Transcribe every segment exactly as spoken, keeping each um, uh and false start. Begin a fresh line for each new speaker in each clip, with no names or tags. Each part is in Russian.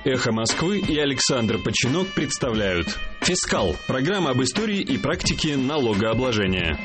«Эхо Москвы» и Александр Починок представляют «Фискал» – программа об истории и практике налогообложения.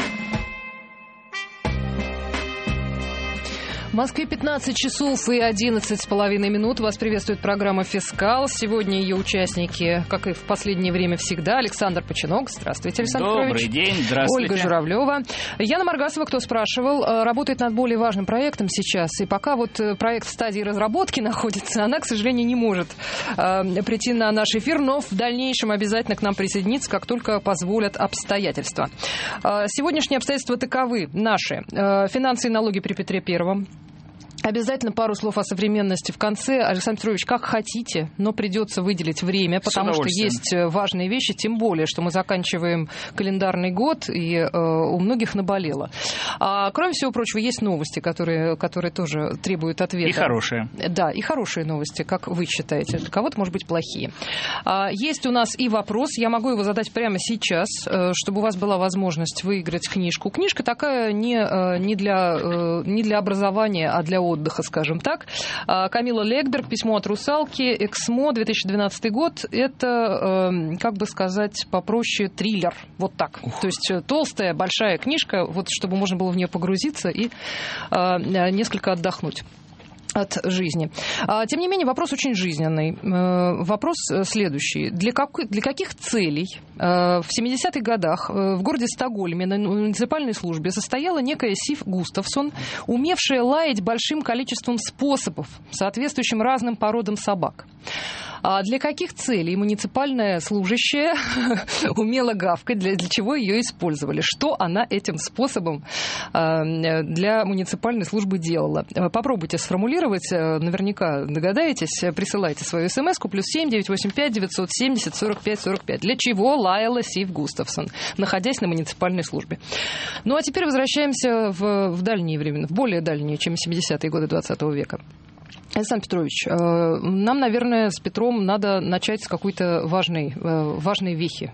В Москве пятнадцать часов и одиннадцать с половиной минут. Вас приветствует программа «Фискал». Сегодня ее участники, как и в последнее время всегда, Александр Починок. Здравствуйте, Александр
Добрый
Петрович.
день, здравствуйте.
Ольга Журавлева. Яна Маргасова, кто спрашивал, работает над более важным проектом сейчас. И пока вот проект в стадии разработки находится, она, к сожалению, не может э, прийти на наш эфир, но в дальнейшем обязательно к нам присоединится, как только позволят обстоятельства. Э, сегодняшние обстоятельства таковы наши. Э, финансы и налоги при Петре Первом. Обязательно пару слов о современности в конце. Александр Петрович, как хотите, но придется выделить время, потому что есть важные вещи, тем более, что мы заканчиваем календарный год, и э, у многих наболело. А, кроме всего прочего, есть новости, которые, которые тоже требуют ответа.
И хорошие.
Да, и хорошие новости, как вы считаете. Для кого-то, может быть, плохие. А, есть у нас и вопрос, я могу его задать прямо сейчас, чтобы у вас была возможность выиграть книжку. Книжка такая не, не, для, не для образования, а для отдыха, скажем так. Камила Легберг, «Письмо от русалки», «Эксмо», две тысячи двенадцатый год. Это, как бы сказать, попроще, триллер. Вот так. Ух. То есть толстая, большая книжка, вот чтобы можно было в нее погрузиться и несколько отдохнуть от жизни. Тем не менее, вопрос очень жизненный. Вопрос следующий. Для, как, для каких целей в семидесятых годах в городе Стокгольме на муниципальной службе состояла некая Сив Густавсон, умевшая лаять большим количеством способов, соответствующим разным породам собак? А для каких целей муниципальная служащая умела гавкать, для, для чего ее использовали? Что она этим способом для муниципальной службы делала? Попробуйте сформулировать, наверняка догадаетесь. Присылайте свою смс-ку плюс семь девятьсот восемьдесят пять девятьсот семьдесят сорок пять сорок пять. Для чего лаяла Сив Густавсон, находясь на муниципальной службе? Ну а теперь возвращаемся в, в дальние времена, в более дальние, чем семидесятые годы двадцатого века. Александр Петрович, нам, наверное, с Петром надо начать с какой-то важной, важной вехи.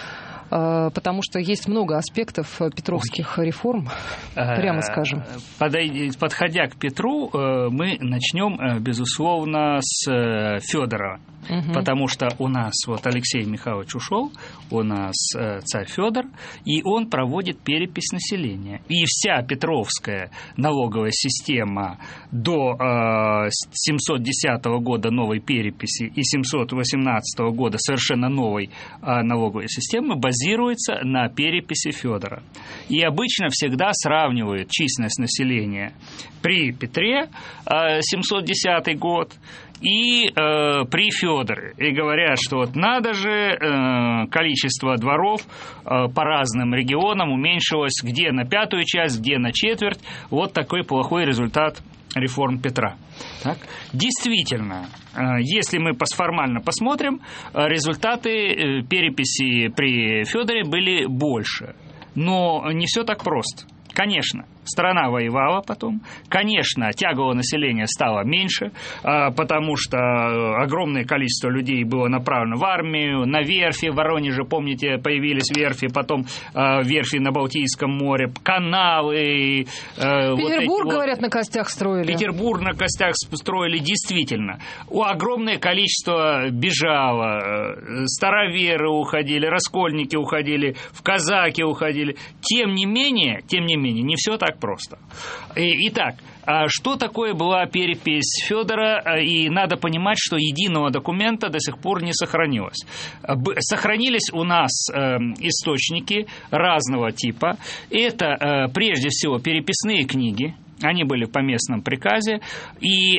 Потому что есть много аспектов петровских реформ, прямо скажем.
Подходя к Петру, мы начнем, безусловно, с Федора. Угу. Потому что у нас вот Алексей Михайлович ушел, у нас царь Федор, и он проводит перепись населения. И вся петровская налоговая система до э, семьсот десятого года новой переписи и семьсот восемнадцатого года совершенно новой э, налоговой системы базируется на переписи Федора. И обычно всегда сравнивают численность населения при Петре, э, семьсот десятый год, и э, при Фёдоре. И говорят, что вот надо же, э, количество дворов э, по разным регионам уменьшилось где на пятую часть, где на четверть. Вот такой плохой результат реформ Петра. Так? Действительно, э, если мы формально посмотрим, э, результаты э, переписи при Фёдоре были больше. Но не все так просто. Конечно, страна воевала потом, конечно, тягового населения стало меньше, потому что огромное количество людей было направлено в армию, на верфи, в Воронеже, помните, появились верфи, потом верфи на Балтийском море, каналы.
Петербург, вот говорят, вот, на костях строили.
Петербург на костях строили, действительно. Огромное количество бежало, староверы уходили, раскольники уходили, в казаки уходили. Тем не менее, тем не менее, не все так просто. Итак, что такое была перепись Федора? И надо понимать, что единого документа до сих пор не сохранилось. Сохранились у нас источники разного типа. Это, прежде всего, переписные книги. Они были в поместном приказе. И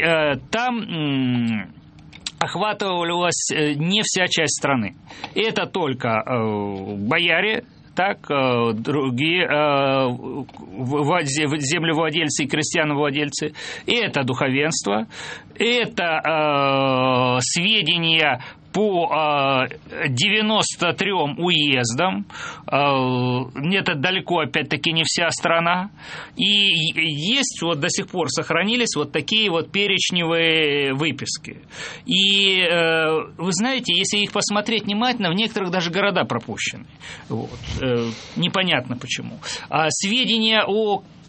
там охватывалась не вся часть страны. Это только бояре, так, другие землевладельцы и крестьяновладельцы, это духовенство, это сведения по девяноста трём уездам, это далеко, опять-таки, не вся страна, и есть, вот до сих пор сохранились вот такие вот перечневые выписки. И вы знаете, если их посмотреть внимательно, в некоторых даже города пропущены. Вот. Непонятно почему. А сведения о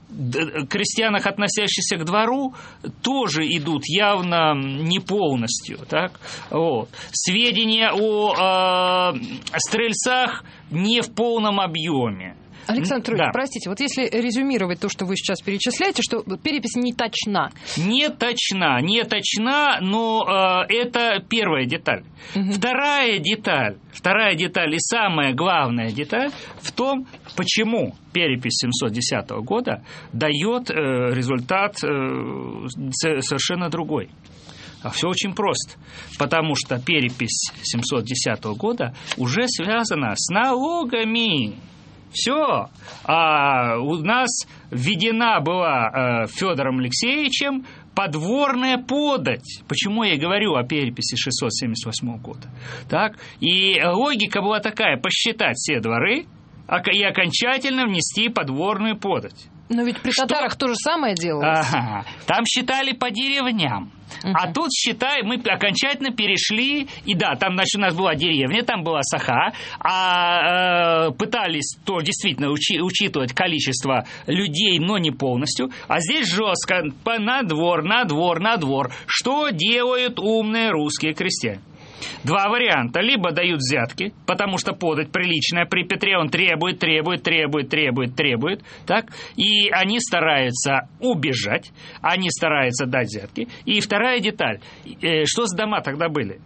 крестьянах, относящихся к двору, тоже идут явно не полностью. Так? Вот. Сведения о э, стрельцах не в полном объеме.
Александр Петрович,
да.
простите, вот если резюмировать то, что вы сейчас перечисляете, что перепись не точна.
Не точна, не точна, но э, это первая деталь. Угу. Вторая деталь, вторая деталь и самая главная деталь в том, почему перепись семьсот десятого года дает э, результат э, совершенно другой. А все очень просто, потому что перепись семьсот десятого года уже связана с налогами. Все. А у нас введена была э, Федором Алексеевичем подворная подать. Почему я говорю о переписи шестьсот семьдесят восьмого года? Так? И логика была такая: посчитать все дворы и окончательно внести подворную подать.
Но ведь при
Что?
татарах то же самое делалось.
Ага. Там считали по деревням. Uh-huh. А тут, считай, мы окончательно перешли, и да, там, значит, у нас была деревня, там была саха, а э, пытались то действительно учи, учитывать количество людей, но не полностью, а здесь жестко, на двор, на двор, на двор. Что делают умные русские крестьяне? Два варианта. Либо дают взятки, потому что подать приличная при Петре, он требует, требует, требует, требует, требует. Так? И они стараются убежать, они стараются дать взятки. И вторая деталь. Что за дома тогда были?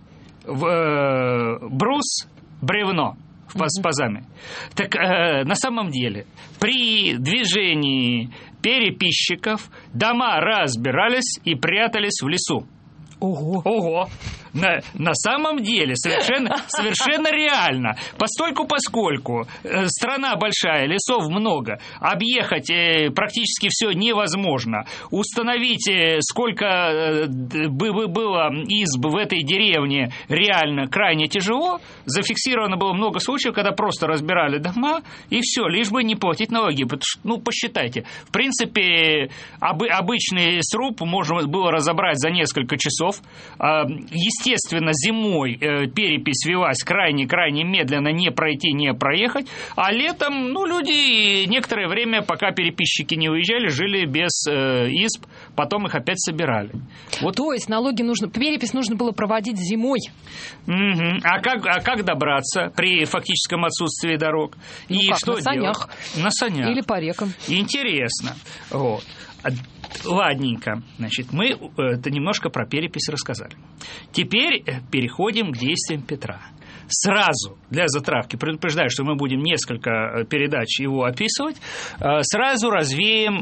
Брус, бревно с пазами. Так э, на самом деле при движении переписчиков дома разбирались и прятались в лесу.
Ого!
Ого! На, на самом деле совершенно, совершенно реально. Постольку поскольку э, страна большая, лесов много, объехать э, практически все невозможно. Установить, э, сколько э, бы было изб в этой деревне, реально крайне тяжело. Зафиксировано было много случаев, когда просто разбирали дома, и все, лишь бы не платить налоги. Ну, посчитайте. В принципе, об, обычный сруб можно было разобрать за несколько часов. Естественно, зимой перепись велась крайне-крайне медленно, не пройти, не проехать, а летом, ну, люди некоторое время, пока переписчики не уезжали, жили без э, изб, потом их опять собирали. Вот.
То есть налоги нужно, перепись нужно было проводить зимой.
Угу. А, как, а как добраться при фактическом отсутствии дорог?
Ну
И
как,
что
на санях?
делать? На санях.
Или по рекам.
Интересно. Вот. Ладненько. Значит, мы это немножко про перепись рассказали. Теперь переходим к действиям Петра. Сразу, для затравки, предупреждаю, что мы будем несколько передач его описывать, сразу развеем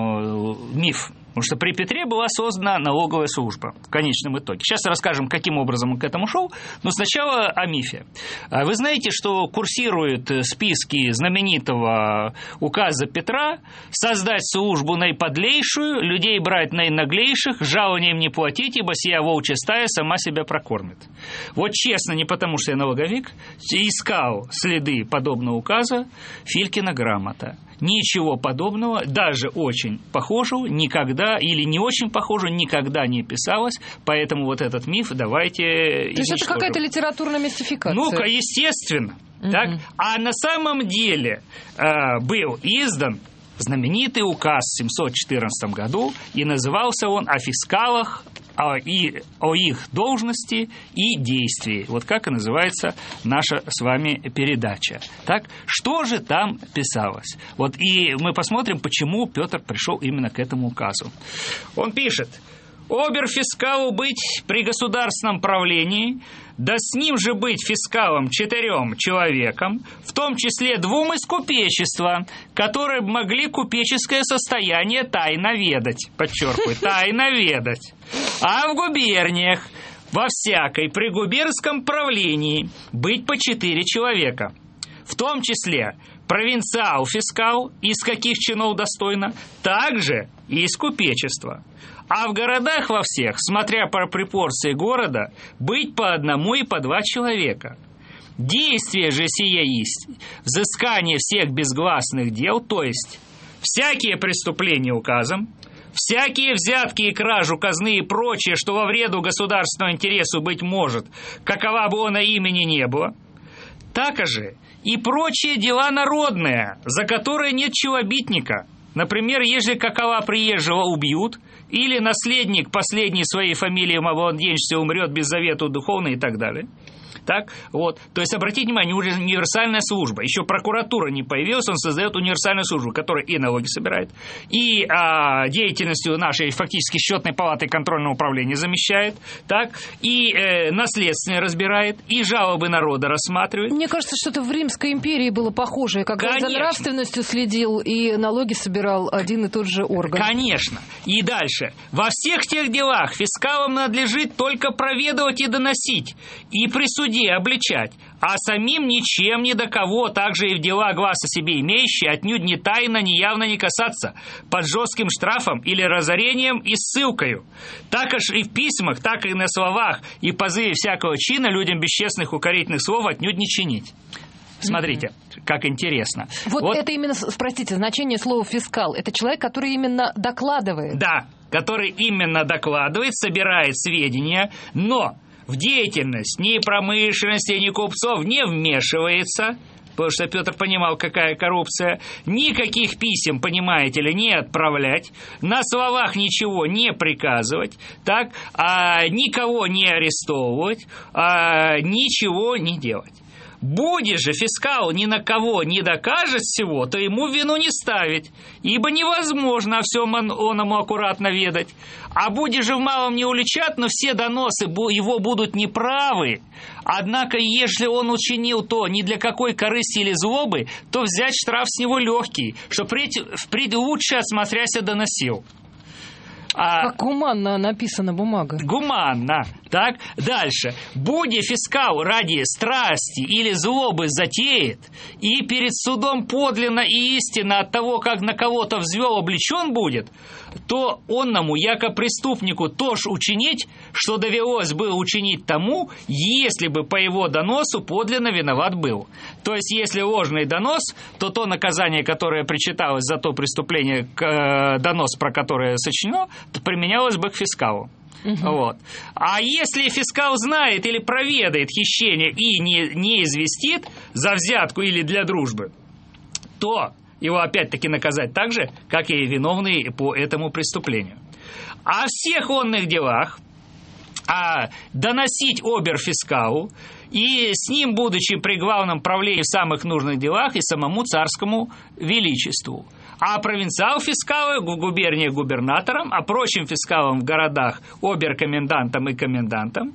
э, миф. Потому что при Петре была создана налоговая служба в конечном итоге. Сейчас расскажем, каким образом он к этому шел, но сначала о мифе. Вы знаете, что курсируют списки знаменитого указа Петра создать службу наиподлейшую, людей брать наинаглейших, жалованием не платить, ибо сия волчья стая сама себя прокормит. Вот честно, не потому что я налоговик, искал следы подобного указа, Филькина грамота. Ничего подобного, даже очень похожего, никогда, или не очень похожего, никогда не писалось, поэтому вот этот миф давайте
уничтожим. То есть это какая-то литературная мистификация?
Ну-ка, естественно. Uh-huh. Так? А на самом деле э, был издан знаменитый указ в семьсот четырнадцатом году, и назывался он «О фискалах, о, и, о их должности и действии». Вот как и называется наша с вами передача. Так, что же там писалось? Вот и мы посмотрим, почему Петр пришел именно к этому указу. Он пишет: «Обер-фискалу быть при государственном правлении, да с ним же быть фискалом четырем человекам, в том числе двум из купечества, которые могли купеческое состояние тайно ведать», подчеркиваю, тайно ведать, «а в губерниях во всякой при губернском правлении быть по четыре человека, в том числе провинциал-фискал, из каких чинов достойно, также и из купечества. А в городах во всех, смотря по пропорции города, быть по одному и по два человека. Действие же сие есть взыскание всех безгласных дел, то есть всякие преступления указом, всякие взятки и кражу казны и прочее, что во вреду государственного интересу быть может, какова бы она имени не было, так же и прочие дела народные, за которые нет челобитника, Например, если какова приезжего убьют, или наследник последней своей фамилии в младенчестве умрет без завета духовного и так далее. Так, вот. То есть, обратите внимание, уже универсальная служба. Еще прокуратура не появилась, он создает универсальную службу, которая и налоги собирает, и а, деятельностью нашей фактически счетной палаты контрольного управления замещает, так, и э, наследственное разбирает, и жалобы народа рассматривает.
Мне кажется, что-то в Римской империи было похожее, когда
Конечно.
за нравственностью следил и налоги собирал один и тот же орган.
Конечно. И дальше. Во всех тех делах фискалам надлежит только проведывать и доносить, и присудить обличать, а самим ничем ни до кого, также и в дела глаз о себе имеющие, отнюдь ни тайно, ни явно не касаться, под жестким штрафом или разорением и ссылкою. Так уж и в письмах, так и на словах, и позыве всякого чина людям бесчестных укорительных слов отнюдь не чинить. Смотрите, mm-hmm. как интересно.
Вот, вот это именно, простите, значение слова «фискал». Это человек, который именно докладывает.
Да, который именно докладывает, собирает сведения, но в деятельность ни промышленности, ни купцов не вмешивается, потому что Петр понимал, какая коррупция, никаких писем, понимаете ли, не отправлять, на словах ничего не приказывать, так, а никого не арестовывать, а ничего не делать. Будет же фискал ни на кого не докажет всего, то ему вину не ставить, ибо невозможно о всем он, он ему аккуратно ведать. А будет же в малом не уличат, но все доносы его будут неправы. Однако, если он учинил то не для какой корысти или злобы, то взять штраф с него легкий, что впредь, впредь лучше осмотряся доносил. А,
как гуманно написана бумага.
Гуманно. Так, дальше. Будь фискал ради страсти или злобы затеет, и перед судом подлинно и истинно от того, как на кого-то взвел, облечен будет, то онному, яко преступнику, тоже учинить, что довелось бы учинить тому, если бы по его доносу подлинно виноват был. То есть, если ложный донос, то то наказание, которое причиталось за то преступление, к, донос, про которое сочинено, то применялось бы к фискалу. Угу. Вот. А если фискал знает или проведает хищение и не, не известит за взятку или для дружбы, то его опять-таки наказать так же, как и виновный по этому преступлению. А в всех онных делах а доносить обер-фискалу и с ним, будучи при главном правлении в самых нужных делах, и самому царскому величеству. А провинциал фискалы в губерниях губернаторам, а прочим фискалам в городах обер-комендантам и комендантам.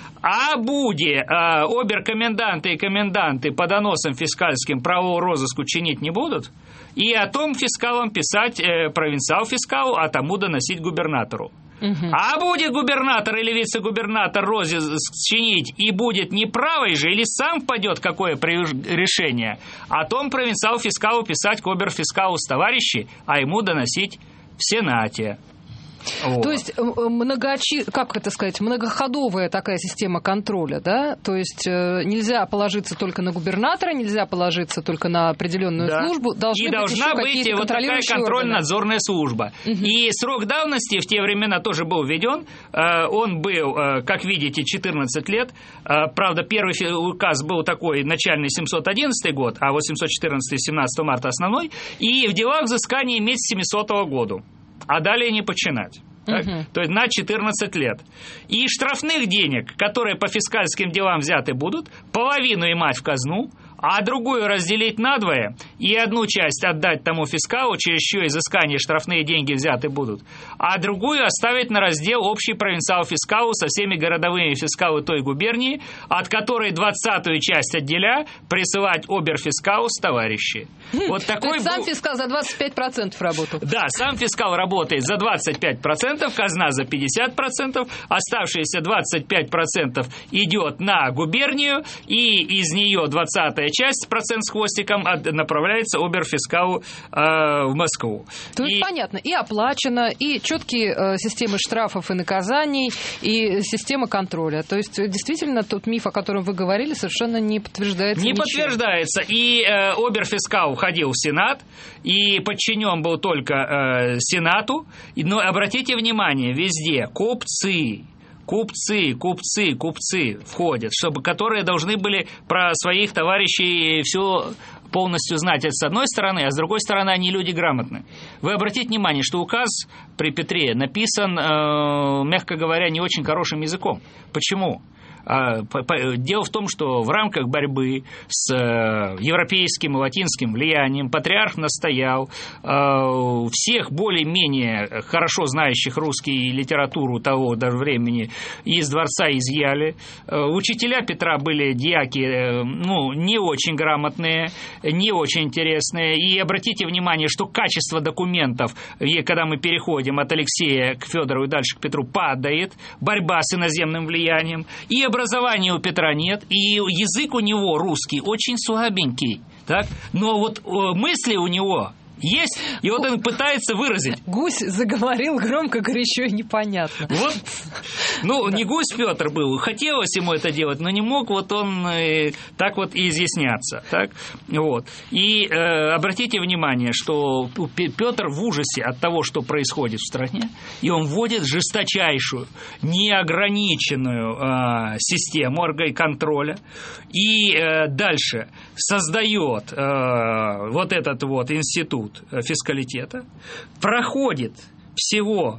А буде э, обер-коменданты и коменданты по доносам фискальским правового розыску чинить не будут, и о том фискалам писать э, провинциал-фискалу, а тому доносить губернатору. Угу. А будет губернатор или вице-губернатор розыск чинить, и будет неправый же, или сам впадет какое решение, о том провинциал-фискалу писать к обер-фискалу с товарищи, а ему доносить в Сенате. Вот.
То есть многочи... как это сказать, многоходовая такая система контроля, да? То есть нельзя положиться только на губернатора, нельзя положиться только на определенную да. службу, должны
и
быть
должна
еще
быть вот такая контрольно-надзорная служба. Угу. И срок давности в те времена тоже был введен. Он был, как видите, четырнадцать лет. Правда, первый указ был такой начальный семьсот одиннадцатый год, а восемьсот четырнадцатый семнадцатого марта основной. И в делах взыскания иметь с семисотого года. А далее не починать. Так? Uh-huh. То есть на четырнадцать лет. И штрафных денег, которые по фискальским делам взяты будут, половину имать в казну, а другую разделить надвое и одну часть отдать тому фискалу, через чье изыскание штрафные деньги взяты будут, а другую оставить на раздел общий провинциал-фискалу со всеми городовыми фискалы той губернии, от которой двадцатую часть отделя присылать обер-фискалу с товарищей. Вот такой
То есть сам
был...
фискал за двадцать пять процентов работал?
Да, сам фискал работает за двадцать пять процентов, казна за пятьдесят процентов, оставшиеся двадцать пять процентов идет на губернию, и из нее двадцатая часть, процент с хвостиком, направляется обер-фискалу э, в Москву.
То есть, и... понятно, и оплачено, и четкие э, системы штрафов и наказаний, и система контроля. То есть, действительно, тот миф, о котором вы говорили, совершенно не подтверждается
Не
ничем.
подтверждается. И э, обер-фискал входил в Сенат, и подчинен был только э, Сенату. Но обратите внимание, везде купцы... Купцы, купцы, купцы входят, чтобы, которые должны были про своих товарищей все полностью знать это с одной стороны, а с другой стороны они люди грамотные. Вы обратите внимание, что указ при Петре написан, э, мягко говоря, не очень хорошим языком. Почему? Дело в том, что в рамках борьбы с европейским и латинским влиянием патриарх настоял всех более-менее хорошо знающих русский литературу того даже времени из дворца изъяли. Учителя Петра были дьяки, ну, не очень грамотные, не очень интересные. И обратите внимание, что качество документов, когда мы переходим от Алексея к Федору и дальше к Петру, падает. Борьба с иноземным влиянием. И образования у Петра нет, и язык у него русский очень слабенький, так? Но вот мысли у него есть, и вот он пытается выразить.
Гусь заговорил громко, горячо и непонятно.
Вот, ну, да. Не гусь Петр был, хотелось ему это делать, но не мог вот он э, так вот и изъясняться, так? Вот. И э, обратите внимание, что Петр в ужасе от того, что происходит в стране, и он вводит жесточайшую, неограниченную э, систему контроля, и э, дальше создает э, вот этот вот институт фискалитета, проходит всего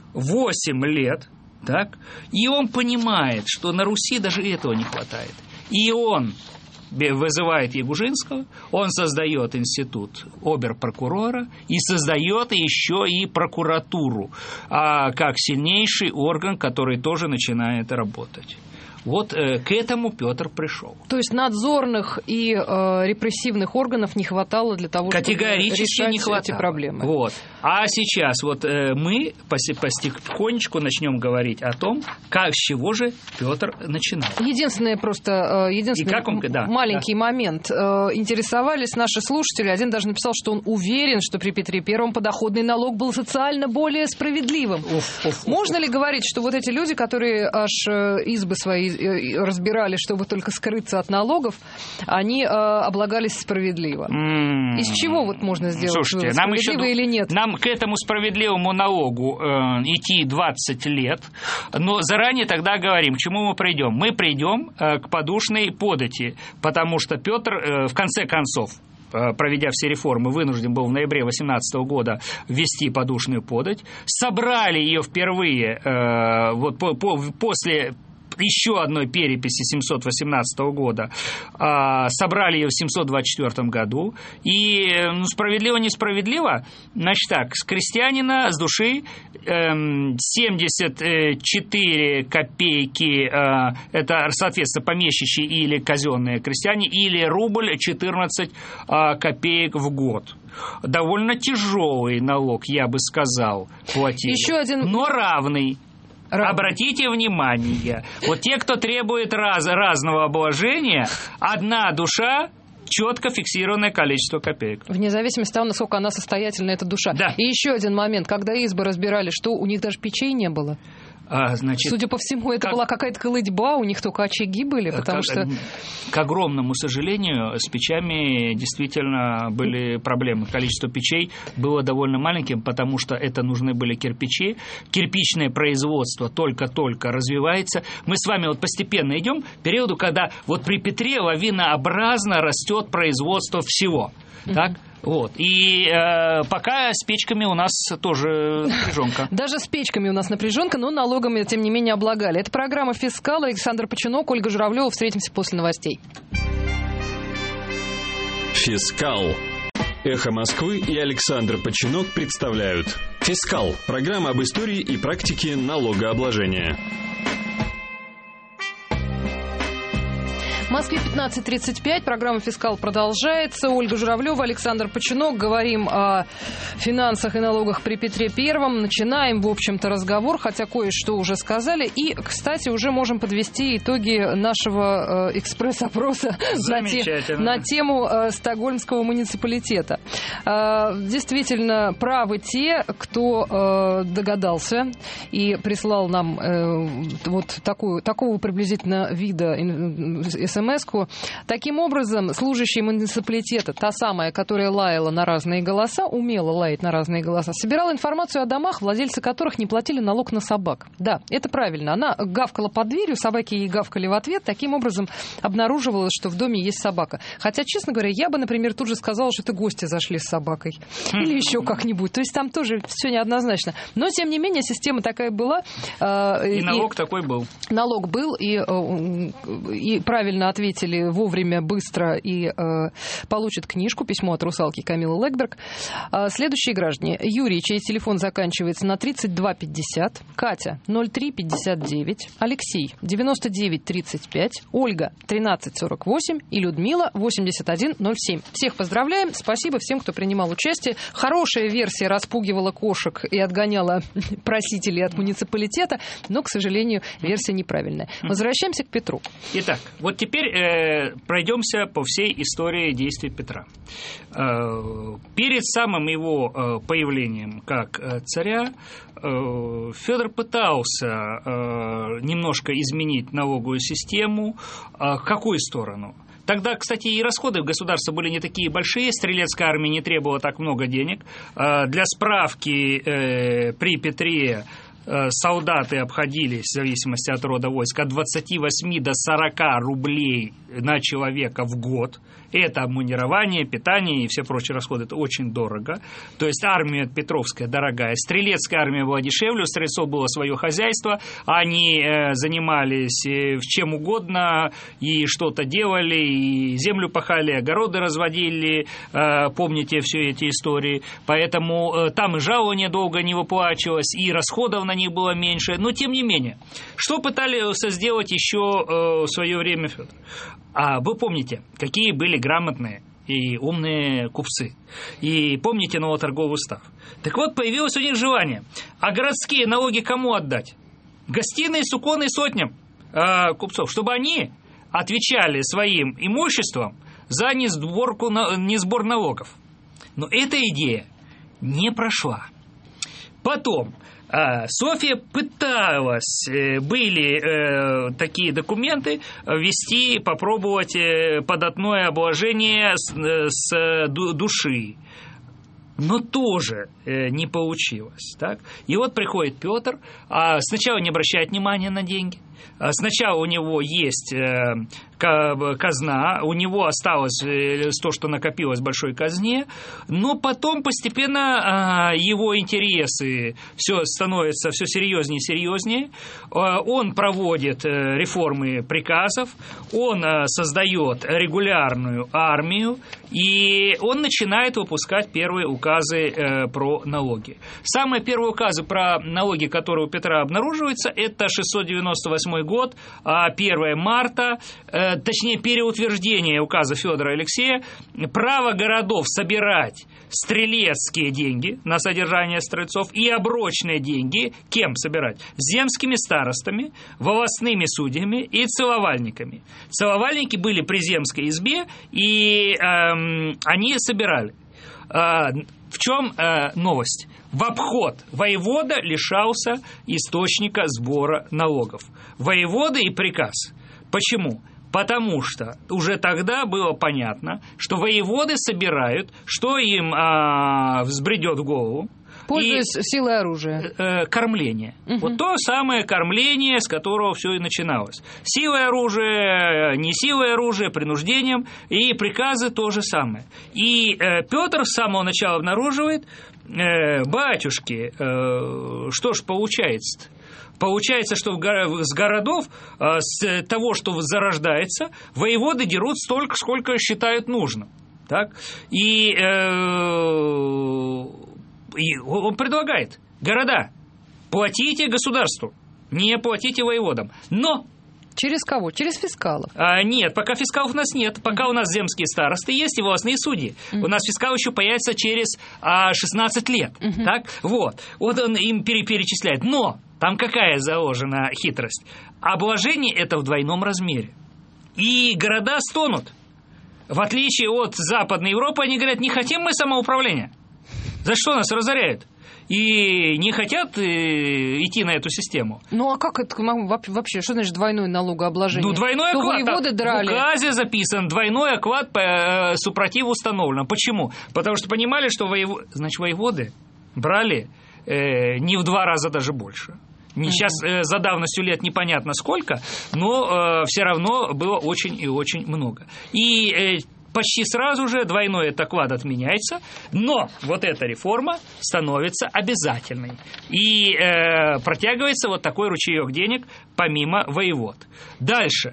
восемь лет, так, и он понимает, что на Руси даже этого не хватает. И он вызывает Ягужинского, он создает институт обер-прокурора и создает еще и прокуратуру, а, как сильнейший орган, который тоже начинает работать. Вот э, к этому Петр пришел.
То есть надзорных и э, репрессивных органов не хватало для того, чтобы решать
не хватало.
Эти проблемы.
Вот. А сейчас вот э, мы потихонечку начнем говорить о том, как, с чего же Петр начинал.
Единственное просто, единственный
он, да,
маленький
да.
момент. Интересовались наши слушатели. Один даже написал, что он уверен, что при Петре Первом подоходный налог был социально более справедливым. Уф, уф, Можно уф. ли говорить, что вот эти люди, которые аж избы свои разбирали, чтобы только скрыться от налогов, они э, облагались справедливо. Mm. Из чего вот можно сделать
Слушайте,
вывод,
нам
справедливо
еще,
или нет?
Нам к этому справедливому налогу э, идти двадцать лет, но заранее тогда говорим, к чему мы придем. Мы придем э, к подушной подати, потому что Петр э, в конце концов, проведя все реформы, вынужден был в ноябре две тысячи восемнадцатого года ввести подушную подать. Собрали ее впервые э, вот по, по, после еще одной переписи семьсот восемнадцатого года, собрали ее в семьсот двадцать четвёртом году, и ну, справедливо-несправедливо, значит так, с крестьянина, с души семьдесят четыре копейки, это, соответственно, помещичьи или казенные крестьяне, или рубль четырнадцать копеек в год. Довольно тяжелый налог, я бы сказал, платили,
еще один...
но равный. Обратите внимание, вот те, кто требует раз, разного обложения, одна душа, четко фиксированное количество копеек.
Вне зависимости от того, насколько она состоятельна, эта душа.
Да.
И еще один момент, когда избы разбирали, что у них даже печей не было.
А, значит,
Судя по всему, это
как...
была какая-то колыдьба, у них только очаги были, потому
как,
что...
К огромному сожалению, с печами действительно были проблемы. Количество печей было довольно маленьким, потому что это нужны были кирпичи. Кирпичное производство только-только развивается. Мы с вами вот постепенно идем к периоду, когда вот при Петре лавинообразно растет производство всего. Mm-hmm. Так? Вот. И э, пока с печками у нас тоже напряженка.
Даже с печками у нас напряженка, но налогами, тем не менее, облагали. Это программа «Фискал». Александр Починок, Ольга Журавлева. Встретимся после новостей.
«Фискал». «Эхо Москвы» и Александр Починок представляют «Фискал». Программа об истории и практике налогообложения.
В Москве пятнадцать тридцать пять. Программа «Фискал» продолжается. Ольга Журавлева, Александр Починок. Говорим о финансах и налогах при Петре Первом. Начинаем, в общем-то, разговор, хотя кое-что уже сказали. И, кстати, уже можем подвести итоги нашего э, экспресс-опроса на, те, на тему э, стокгольмского муниципалитета. Э, действительно, правы те, кто э, догадался и прислал нам э, вот такую, такого приблизительно вида смс-ку. Таким образом, служащие муниципалитета, та самая, которая лаяла на разные голоса, умела лаять на разные голоса, собирала информацию о домах, владельцы которых не платили налог на собак. Да, это правильно. Она гавкала под дверью, собаки ей гавкали в ответ. Таким образом, обнаруживалось, что в доме есть собака. Хотя, честно говоря, я бы, например, тут же сказала, что это гости зашли с собакой. Или еще как-нибудь. То есть там тоже все неоднозначно. Но, тем не менее, система такая была.
И, и налог такой был.
Налог был, и, и правильно ответили вовремя, быстро, и э, получат книжку, письмо от русалки Камилы Легберг. Э, следующие граждане. Юрий, чей телефон заканчивается на тридцать два пятьдесят. Катя, ноль три пятьдесят девять. Алексей, девяносто девять тридцать пять. Ольга, тринадцать сорок восемь. И Людмила, восемьдесят один ноль семь. Всех поздравляем. Спасибо всем, кто принимал участие. Хорошая версия распугивала кошек и отгоняла просителей от муниципалитета, но, к сожалению, версия неправильная. Возвращаемся к Петру.
Итак, вот теперь э, пройдемся по всей истории действий Петра. Э, перед самым его э, появлением как э, царя э, Федор пытался э, немножко изменить налоговую систему. Э, в какую сторону? Тогда, кстати, и расходы в государстве были не такие большие, стрелецкая армия не требовала так много денег. Э, для справки, э, при Петре солдаты обходились, в зависимости от рода войск, от двадцати восьми до сорока рублей на человека в год. Это обмундирование, питание и все прочие расходы. Это очень дорого. То есть армия Петровская дорогая. Стрелецкая армия была дешевле, у стрельцов было свое хозяйство. Они э, занимались э, чем угодно и что-то делали, и землю пахали, огороды разводили. Э, помните все эти истории. Поэтому э, там и жалование долго не выплачивалось, и расходов на них было меньше. Но тем не менее, что пытались сделать еще э, в свое время Федор? А вы помните, какие были грамотные и умные купцы. И помните налоговый устав. Так вот, появилось у них желание. А городские налоги кому отдать? Гостиные, суконы сотням э, купцов, чтобы они отвечали своим имуществом за несборку, несбор налогов. Но эта идея не прошла. Потом Софья пыталась, были э, такие документы, ввести, попробовать податное обложение с, с души. Но тоже э, не получилось. Так? И вот приходит Петр, а сначала не обращает внимания на деньги. Сначала у него есть э, казна, у него осталось э, то, что накопилось в большой казне, но потом постепенно э, его интересы все становятся все серьезнее и серьезнее. Э, он проводит э, реформы приказов, он э, создает регулярную армию, и он начинает выпускать первые указы э, про налоги. Самые первые указы про налоги, которые у Петра обнаруживаются, это шестьсот девяносто восьмой год, первое марта, э, точнее переутверждение указа Федора Алексея, право городов собирать стрелецкие деньги на содержание стрельцов и оброчные деньги, кем собирать? Земскими старостами, волостными судьями и целовальниками. Целовальники были при земской избе, и э, они собирали. Э, в чем э, новость? В обход воевода лишался источника сбора налогов. Воевода и приказ. Почему? Потому что уже тогда было понятно, что воеводы собирают, что им а, взбредет в голову.
Пользуясь и, силой оружия.
Э, кормление. Угу. Вот то самое кормление, с которого все и начиналось. Силой оружия, не силой оружия, принуждением. И приказы то же самое. И э, Петр с самого начала обнаруживает, э, батюшки, э, что ж получается-то? Получается, что с городов, с того, что зарождается, воеводы дерут столько, сколько считают нужным. Так? И, э, и он предлагает: города, платите государству, не платите воеводам. Но
через кого? Через фискалов?
А, нет, пока фискалов у нас нет. Пока у нас земские старосты есть и волостные судьи. Mm-hmm. У нас фискал еще появится через а, шестнадцать лет. Mm-hmm. Так? Вот. Вот он им перечисляет. Но там какая заложена хитрость? Обложение это в двойном размере. И города стонут. В отличие от Западной Европы, они говорят: не хотим мы самоуправления. За что нас разоряют? и не хотят идти на эту систему.
Ну, а как это вообще? Что значит двойное налогообложение?
Ну, двойной
То
оклад.
воеводы драли.
В указе записан двойной оклад по супротиву установлен. Почему? Потому что понимали, что воев... Значит, воеводы брали э, не в два раза даже больше. Не сейчас э, за давностью лет непонятно сколько, но э, все равно было очень и очень много. И э, почти сразу же двойной этот оклад отменяется, но вот эта реформа становится обязательной. И э, протягивается вот такой ручеек денег помимо воевод. Дальше.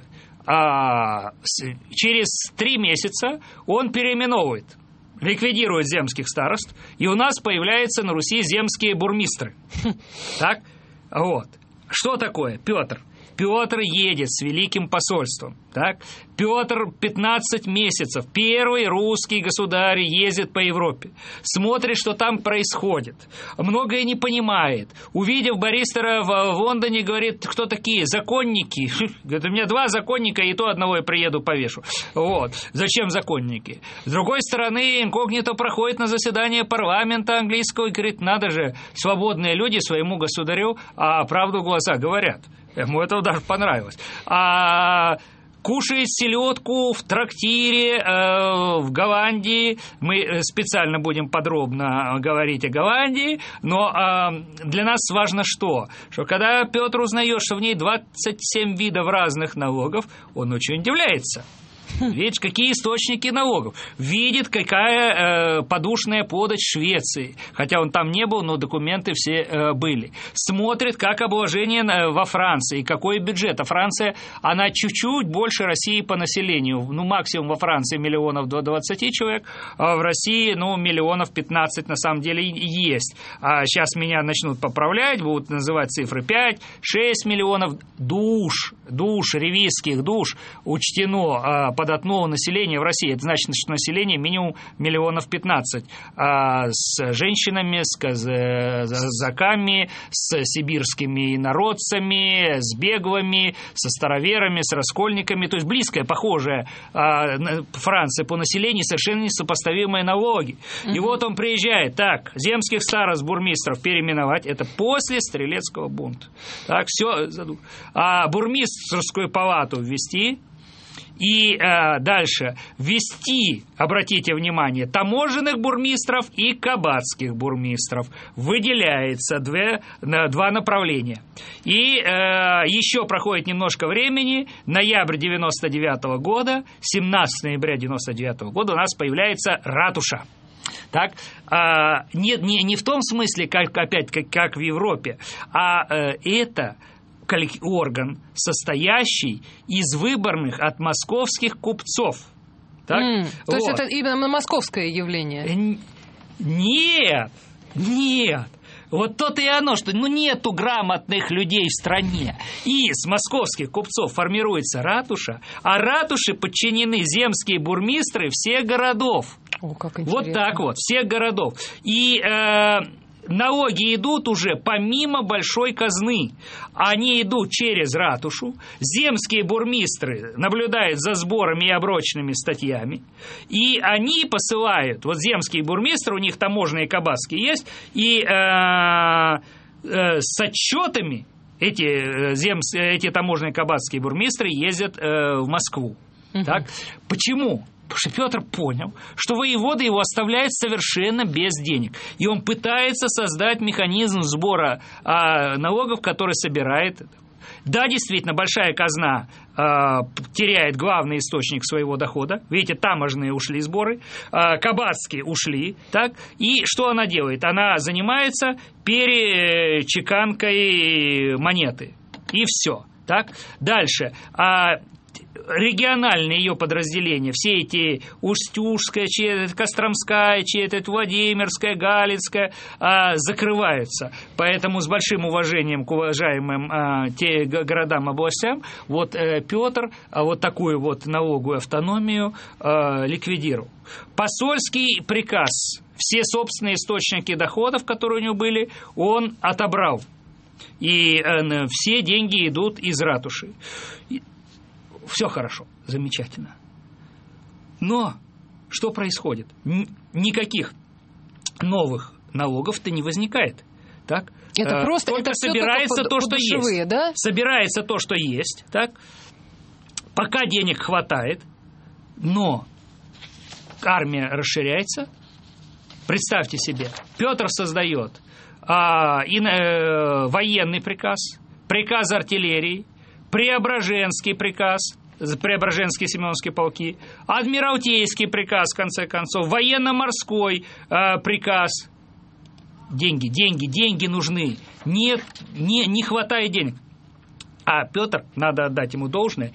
А, с, через три месяца он переименовывает, ликвидирует земских старост, и у нас появляются на Руси земские бурмистры. Так? Вот. Что такое Петр? Петр едет с великим посольством. Так? Петр пятнадцать месяцев, первый русский государь, ездит по Европе. Смотрит, что там происходит. Многое не понимает. Увидев баристера в Лондоне, говорит, кто такие? Законники. Говорит, у меня два законника, и то одного я приеду повешу. Вот. Зачем законники? С другой стороны, инкогнито проходит на заседание парламента английского и говорит, надо же, свободные люди своему государю а правду в глаза говорят. Ему это даже понравилось. А кушает селедку в трактире э, в Голландии. Мы специально будем подробно говорить о Голландии, но э, для нас важно что? Что когда Петр узнает, что в ней двадцать семь видов разных налогов, он очень удивляется. Видишь, какие источники налогов. Видит, какая э, подушная подать в Швеции. Хотя он там не был, но документы все э, были. Смотрит, как обложение во Франции, какой бюджет. А Франция, она чуть-чуть больше России по населению. Ну, максимум во Франции миллионов до двадцати человек, а в России, ну, миллионов пятнадцать на самом деле есть. А сейчас меня начнут поправлять, будут называть цифры пять-шесть миллионов душ, душ, ревизских душ учтено э, податного населения в России. Это значит, что население минимум миллионов пятнадцать. А с женщинами, с казаками, с сибирскими инородцами, с беглыми, со староверами, с раскольниками. То есть близкая, похожая Франция по населению, совершенно несопоставимые налоги. И вот он приезжает. Так, земских старост, бурмистров переименовать. Это после Стрелецкого бунта. Так, все. А бурмистрскую палату ввести. И э, дальше ввести, обратите внимание, таможенных бурмистров и кабацких бурмистров. Выделяется две, два направления. И э, еще проходит немножко времени, ноябрь девяносто девятого года, семнадцатого ноября девяносто девятого года у нас появляется ратуша. Так, а, не, не, не в том смысле, как, опять, как, как в Европе, а э, это орган, состоящий из выборных от московских купцов. Так?
Mm,
вот.
То есть это именно московское явление?
Нет, нет. Вот то-то и оно, что ну, нету грамотных людей в стране. И с московских купцов формируется ратуша, а ратуши подчинены земские бурмистры всех городов.
О, как интересно.
Вот так вот, всех городов. И э, налоги идут уже помимо большой казны. Они идут через ратушу. Земские бурмистры наблюдают за сборами и оброчными статьями. И они посылают, вот земские бурмистры, у них таможенные кабацкие есть, и э, э, с отчетами эти, земс, эти таможенные кабацкие бурмистры ездят э, в Москву. Uh-huh. Так? Почему? Потому что Петр понял, что воеводы его оставляют совершенно без денег. И он пытается создать механизм сбора а, налогов, который собирает. Да, действительно, большая казна а, теряет главный источник своего дохода. Видите, таможенные ушли сборы, а, кабацкие ушли. Так? И что она делает? Она занимается перечеканкой монеты. И все. Так? Дальше. А, региональные ее подразделения, все эти Устюжская, Костромская, Владимирская, Галицкая, а, закрываются. Поэтому с большим уважением к уважаемым а, те городам, областям, вот э, Петр а, вот такую вот налоговую автономию а, ликвидировал. Посольский приказ, все собственные источники доходов, которые у него были, он отобрал. И э, все деньги идут из ратуши. Все хорошо, замечательно. Но что происходит? Никаких новых налогов-то не возникает. Так?
Это просто
только
это
собирается
только
то, что есть.
Да?
Собирается то, что есть. Так? Пока денег хватает, но армия расширяется. Представьте себе, Петр создает а, и, э, военный приказ, приказ артиллерии, Преображенский приказ, Преображенские Семеновские полки, Адмиралтейский приказ, в конце концов, военно-морской э, приказ. Деньги, деньги, деньги нужны. Нет, не, не хватает денег. А Петр, надо отдать ему должное,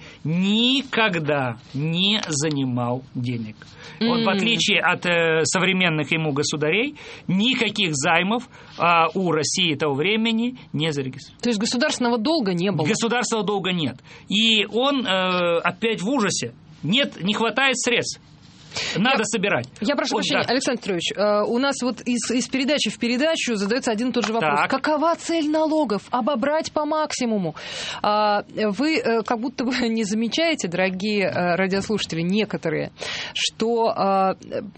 никогда не занимал денег. Mm. Он, в отличие от э, современных ему государей, никаких займов э, у России того времени не зарегистрировано.
То есть государственного долга не было?
Государственного долга нет. И он э, опять в ужасе. Нет, не хватает средств. Надо я, собирать.
Я прошу вот, прощения, да. Александр Петрович, э, у нас вот из, из передачи в передачу задается один и тот же вопрос. Так. Какова цель налогов? Обобрать по максимуму. А, вы э, как будто бы не замечаете, дорогие э, радиослушатели, некоторые, что э,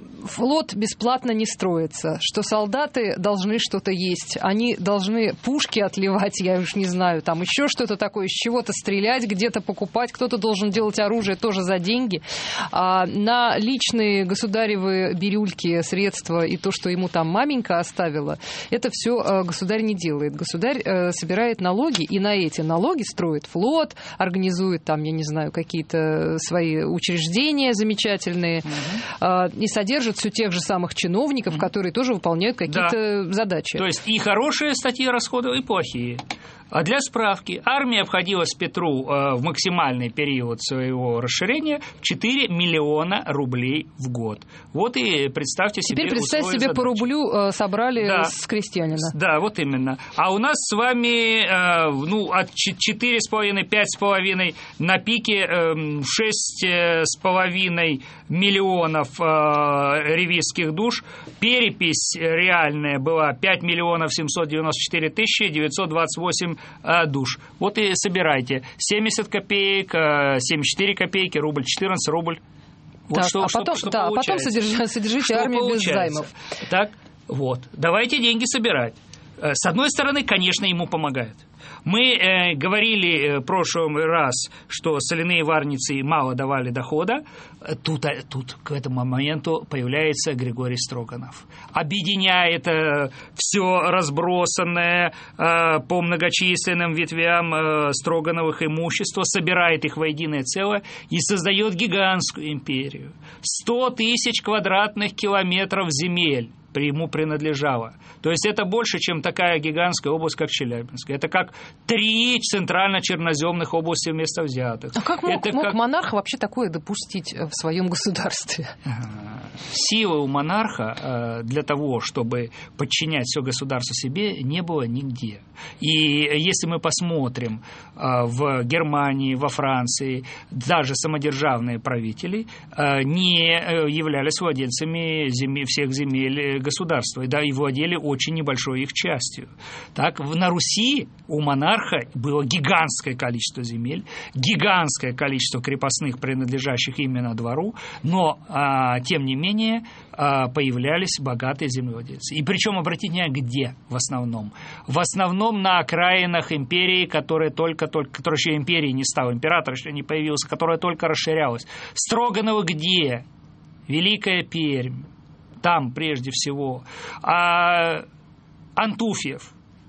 флот бесплатно не строится, что солдаты должны что-то есть, они должны пушки отливать, я уж не знаю, там еще что-то такое, из чего-то стрелять, где-то покупать, кто-то должен делать оружие тоже за деньги. А, на личность личные государевы бирюльки, средства и то, что ему там маменька оставила, это все э, государь не делает. Государь э, собирает налоги, и на эти налоги строит флот, организует там, я не знаю, какие-то свои учреждения замечательные, mm-hmm. э, и содержит все тех же самых чиновников, mm-hmm. которые тоже выполняют какие-то да. задачи.
То есть и хорошие статьи расходов, и плохие. А для справки, армия обходилась Петру э, в максимальный период своего расширения четыре миллиона рублей в год. Вот и представьте себе.
Теперь представьте себе, задачи. По рублю э, собрали да. с крестьянина.
Да, вот именно. А у нас с вами э, ну, от четыре с половиной - пять с половиной на пике э, шесть с половиной миллионов э, ревизских душ. Перепись реальная была пять миллионов семьсот девяносто четыре тысячи девятьсот двадцать восемь душ. Вот и собирайте. семьдесят копеек, семьдесят четыре копейки, рубль, четырнадцать рубль. Вот
так,
что,
а потом,
что, что
да, а потом содержите, содержите армию получается? Без займов.
Так, вот. Давайте деньги собирать. С одной стороны, конечно, ему помогают. Мы э, говорили в прошлый раз, что соляные варницы мало давали дохода. Тут, тут к этому моменту появляется Григорий Строганов. Объединяет э, все разбросанное э, по многочисленным ветвям э, Строгановых имущества, собирает их воединое целое и создает гигантскую империю. Сто тысяч квадратных километров земель ему принадлежало. То есть это больше, чем такая гигантская область, как Челябинск. Это как три центрально-черноземных области вместо взятых.
А как мог,
это
мог
как...
монарх вообще такое допустить в своем государстве?
Силы у монарха для того, чтобы подчинять все государство себе, не было нигде. И если мы посмотрим в Германии, во Франции, даже самодержавные правители не являлись владельцами земель, всех земель государства, да, и владели очень небольшой их частью. Так, на Руси у монарха было гигантское количество земель, гигантское количество крепостных, принадлежащих именно двору, но, а, тем не менее, а, появлялись богатые землевладельцы. И причем, обратите внимание, где в основном? В основном на окраинах империи, которая только, только, которая еще империей не стала, император еще не появился, которая только расширялась. Строганово где? Великая Пермь. Там прежде всего. А Антуфьев,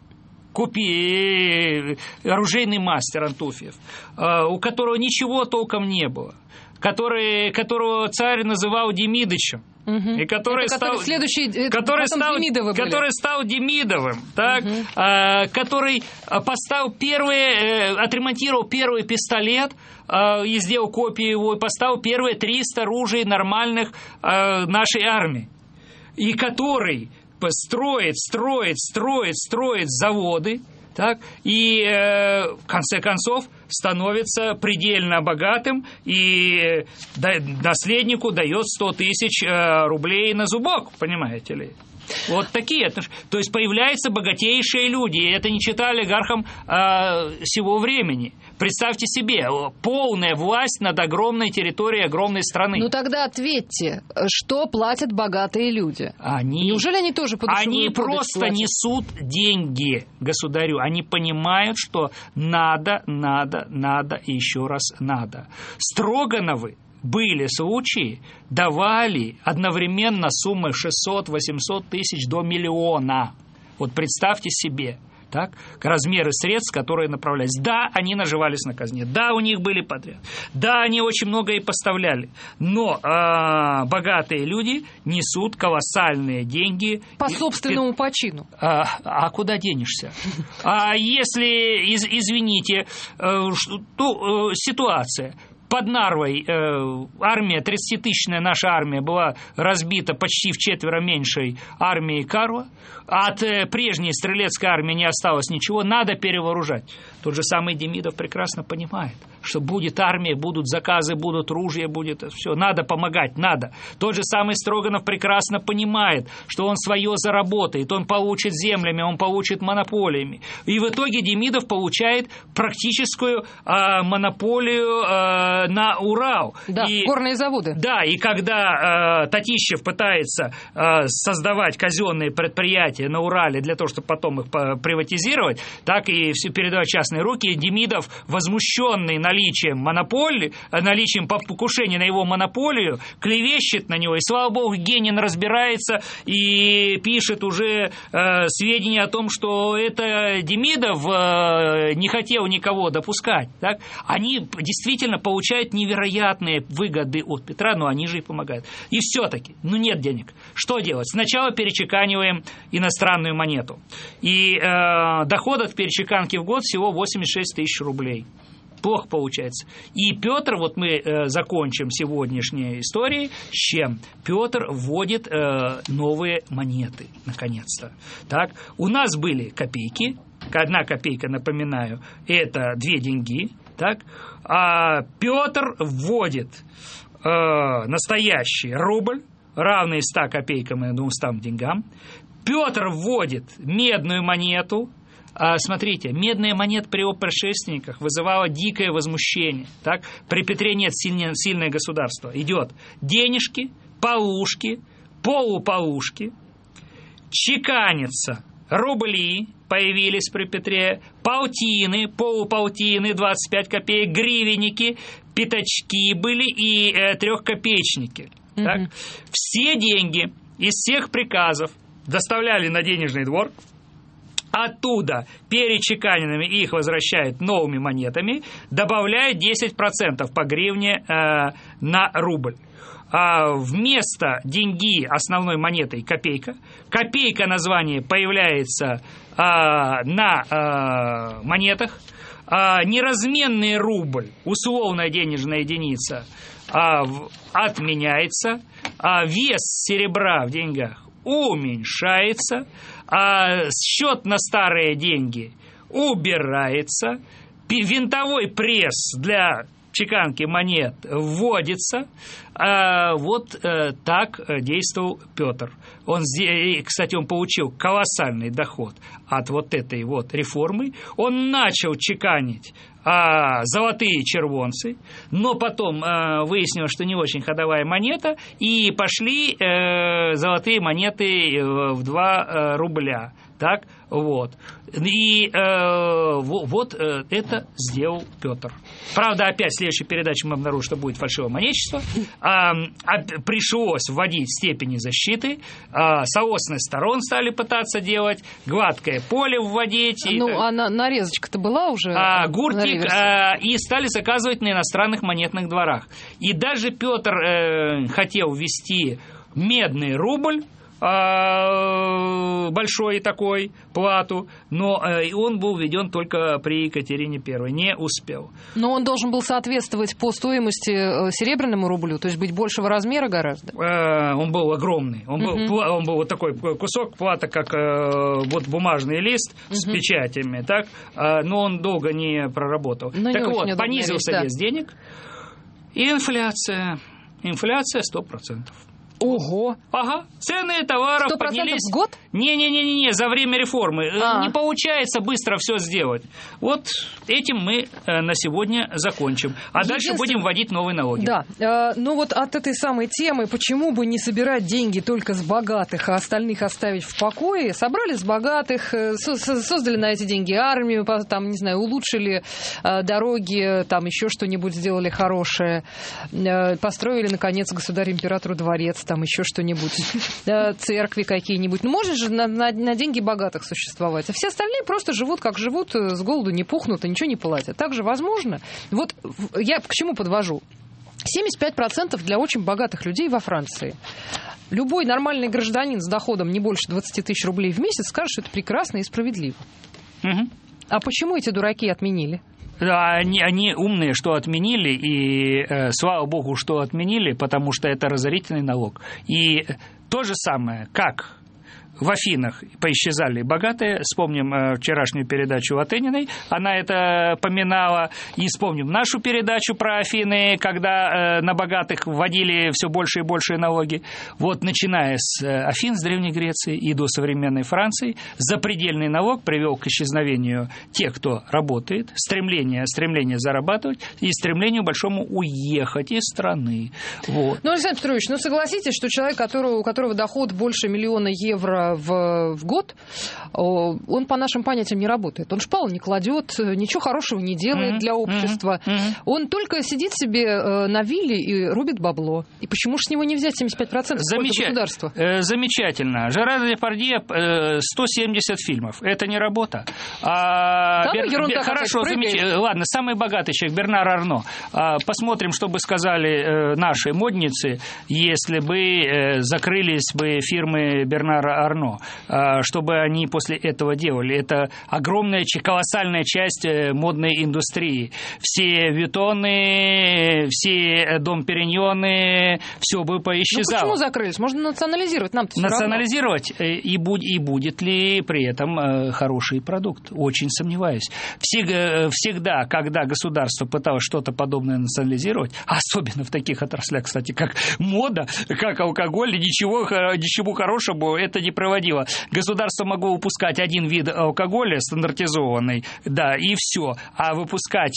купи, оружейный мастер Антуфьев, у которого ничего толком не было, который, которого царь называл Демидычем. Угу. И который
это,
стал,
который следующий,
который стал, который стал Демидовым, так, угу. а, который поставил первый, отремонтировал первый пистолет а, и сделал копию его, и поставил первые триста ружей нормальных а, нашей армии. И который строит, строит, строит, строит заводы, так, и э, в конце концов становится предельно богатым и э, наследнику дает сто тысяч э, рублей на зубок, понимаете ли? Вот такие. То есть появляются богатейшие люди, и это не чита олигархам э, сего времени. Представьте себе, полная власть над огромной территорией огромной страны.
Ну тогда ответьте, что платят богатые люди?
Они,
Неужели они тоже подушевую
Они просто
платят?
несут деньги государю. Они понимают, что надо, надо, надо и еще раз надо. Строгановы были случаи, давали одновременно суммы шестьсот-восемьсот тысяч до миллиона. Вот представьте себе. Так, размеры средств, которые направлялись. Да, они наживались на казне, да, у них были подряд, да, они очень много и поставляли, но э, богатые люди несут колоссальные деньги.
По собственному и, почину.
А, а куда денешься? А если, из, извините, э, то, э, ситуация... Под Нарвой э, армия, тридцатитысячная наша армия была разбита почти в четверо меньшей армии Карла. От э, прежней стрелецкой армии не осталось ничего, надо перевооружать. Тот же самый Демидов прекрасно понимает, что будет армия, будут заказы, будут ружья, будет все. Надо помогать, надо. Тот же самый Строганов прекрасно понимает, что он свое заработает, он получит землями, он получит монополиями. И в итоге Демидов получает практическую э, монополию э, на Урал.
Да,
и,
горные заводы.
Да, и когда э, Татищев пытается э, создавать казенные предприятия на Урале для того, чтобы потом их приватизировать, так и все передавать в частные руки, Демидов, возмущенный наличием монополии, наличием покушения на его монополию, клевещет на него. И, слава богу, Генин разбирается и пишет уже э, сведения о том, что это Демидов э, не хотел никого допускать. Так? Они действительно получают невероятные выгоды от Петра, но они же и помогают. И все-таки, ну нет денег. Что делать? Сначала перечеканиваем иностранную монету. И э, доход от перечеканки в год всего восемьдесят шесть тысяч рублей. Плохо получается. И Петр, вот мы э, закончим сегодняшней историей, с чем? Петр вводит э, новые монеты, наконец-то. Так, у нас были копейки. Одна копейка, напоминаю, это две деньги. Так, а Петр вводит э, настоящий рубль, равный ста копейкам и двумстам деньгам. Петр вводит медную монету. А, смотрите, медная монета при его предшественниках вызывала дикое возмущение. Так? При Петре нет сильное, сильное государство. Идет денежки, полушки, полуполушки, чеканятся рубли, появились при Петре, полтины, полуполтины, двадцать пять копеек, гривенники, пятачки были и э, трехкопеечники. Mm-hmm. Так? Все деньги из всех приказов доставляли на денежный двор. Оттуда перечеканенными их возвращают новыми монетами, добавляют десять процентов по гривне э, на рубль. А вместо деньги основной монетой копейка. Копейка название появляется э, на э, монетах. А неразменный рубль, условная денежная единица, э, отменяется. А вес серебра в деньгах уменьшается, а счет на старые деньги убирается, винтовой пресс для чеканки монет вводится. А вот э, так действовал Петр. Он, кстати, он получил колоссальный доход от вот этой вот реформы. Он начал чеканить а, золотые червонцы, но потом а, выяснилось, что не очень ходовая монета, и пошли а, золотые монеты в два рубля. Так, вот. И э, вот э, это сделал Петр. Правда, опять в следующей передаче мы обнаружим, что будет фальшивомонетчество. А, а, пришлось вводить степени защиты. А, соосных сторон стали пытаться делать. Гладкое поле вводить.
Ну,
и,
а на, нарезочка-то была уже?
А, гуртик. А, и стали заказывать на иностранных монетных дворах. И даже Петр э, хотел ввести медный рубль, большой такой, плату, но он был введен только при Екатерине Первой, не успел.
Но он должен был соответствовать по стоимости серебряному рублю, то есть быть большего размера гораздо? Он
был огромный, он, uh-huh. был, он был вот такой кусок плата, как вот бумажный лист uh-huh. с печатями, так, но он долго не проработал. Но так не вот, понизился вещь, вес да. денег, и инфляция, инфляция сто процентов.
Ого!
Ага, цены товаров
сто процентов
поднялись.
В год?
Не-не-не, за время реформы. А. Не получается быстро все сделать. Вот этим мы на сегодня закончим. А дальше будем вводить новые налоги.
Да, ну вот от этой самой темы, почему бы не собирать деньги только с богатых, а остальных оставить в покое, собрали с богатых, создали на эти деньги армию, там, не знаю, улучшили дороги, там еще что-нибудь сделали хорошее, построили, наконец, государю-императору дворец, там еще что-нибудь, церкви какие-нибудь. Ну, можно же на, на, на деньги богатых существовать. А все остальные просто живут, как живут, с голоду не пухнут и ничего не платят. Так же возможно. Вот я к чему подвожу? семьдесят пять процентов для очень богатых людей во Франции. Любой нормальный гражданин с доходом не больше двадцать тысяч рублей в месяц скажет, что это прекрасно и справедливо. Угу. А почему эти дураки отменили?
Они, они умные, что отменили, и э, слава богу, что отменили, потому что это разорительный налог. И то же самое, как в Афинах поисчезали богатые, вспомним э, вчерашнюю передачу Латыниной, она это поминала, и вспомним нашу передачу про Афины, когда э, на богатых вводили все больше и больше налоги. Вот начиная с э, Афин, с Древней Греции и до современной Франции, запредельный налог привел к исчезновению тех, кто работает, стремление, стремление зарабатывать и стремлению большому уехать из страны. Вот.
Ну, Александр Петрович, ну согласитесь, что человек, который, у которого доход больше миллиона евро В, в год, он по нашим понятиям не работает. Он шпал не кладет, ничего хорошего не делает mm-hmm. для общества. Mm-hmm. Он только сидит себе на вилле и рубит бабло. И почему же с него не взять семьдесят пять процентов Замеча... государства?
Замечательно. Жерар Депардье сто семьдесят фильмов. Это не работа. А,
Бер... ерунда,
Хорошо, замеч... ладно, самый богатый человек Бернар Арно. А, посмотрим, что бы сказали наши модницы, если бы закрылись бы фирмы Бернара Арно. Чтобы они после этого делали. Это огромная, колоссальная часть модной индустрии. Все Виттоны, все Дом Периньоны, все бы поисчезало.
Ну почему закрылись? Можно национализировать. Нам-то
национализировать и, будь, и будет ли при этом хороший продукт? Очень сомневаюсь. Всегда, всегда, когда государство пыталось что-то подобное национализировать, особенно в таких отраслях, кстати, как мода, как алкоголь, ничего, ничего хорошего это не проводило. Государство могло выпускать один вид алкоголя стандартизованный, да, и все. А выпускать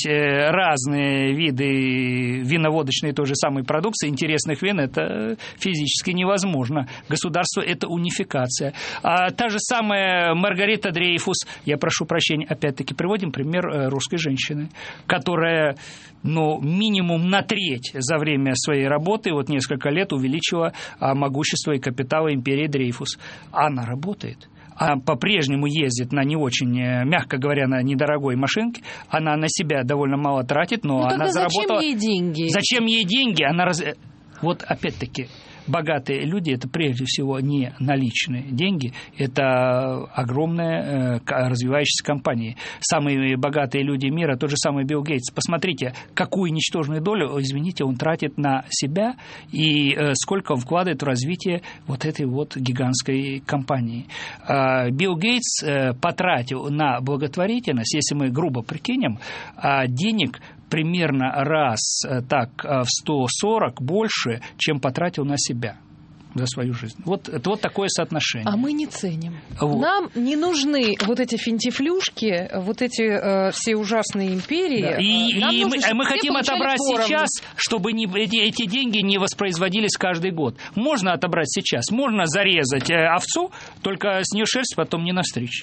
разные виды виноводочной той же самой продукции, интересных вин, это физически невозможно. Государство – это унификация. А та же самая Маргарита Дрейфус, я прошу прощения, опять-таки приводим пример русской женщины, которая, ну, минимум на треть за время своей работы, вот несколько лет увеличила могущество и капитал империи Дрейфус. Она работает. Она по-прежнему ездит на не очень, мягко говоря, на недорогой машинке. Она на себя довольно мало тратит, но
ну,
она заработала...
Зачем ей деньги?
Зачем ей деньги? Она раз... Вот опять-таки... Богатые люди – это прежде всего не наличные деньги, это огромные развивающиеся компании. Самые богатые люди мира – тот же самый Билл Гейтс. Посмотрите, какую ничтожную долю, извините, он тратит на себя и сколько он вкладывает в развитие вот этой вот гигантской компании. Билл Гейтс потратил на благотворительность, если мы грубо прикинем, денег примерно раз так в сто сорок больше, чем потратил на себя за свою жизнь. Вот это вот такое соотношение.
А мы не ценим.
Вот.
Нам не нужны вот эти финтифлюшки, вот эти э, все ужасные империи.
Да. И,
Нам
и
нужно,
мы, мы хотим отобрать
поровну.
сейчас, чтобы не, эти, эти деньги не воспроизводились каждый год. Можно отобрать сейчас, можно зарезать овцу, только с нее шерсть потом не настричь.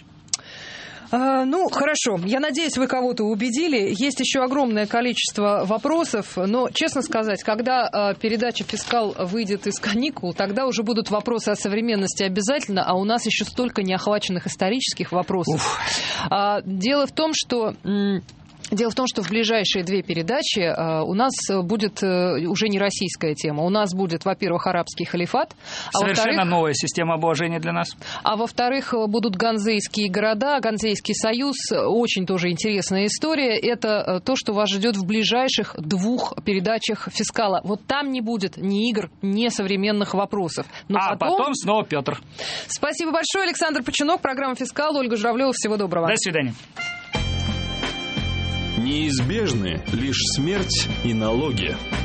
А, ну, хорошо. Я надеюсь, вы кого-то убедили. Есть еще огромное количество вопросов, но, честно сказать, когда а, передача «Фискал» выйдет из каникул, тогда уже будут вопросы о современности обязательно, а у нас еще столько неохваченных исторических вопросов. А, дело в том, что... М- Дело в том, что в ближайшие две передачи э, у нас будет э, уже не российская тема. У нас будет, во-первых, арабский халифат. А
Совершенно новая система обложения для нас.
А во-вторых, будут ганзейские города, Ганзейский союз. Очень тоже интересная история. Это то, что вас ждет в ближайших двух передачах «Фискала». Вот там не будет ни игр, ни современных вопросов.
Но а потом... потом снова Петр.
Спасибо большое. Александр Починок, программа «Фискал». Ольга Журавлева. Всего доброго.
До свидания.
Неизбежны лишь смерть и налоги.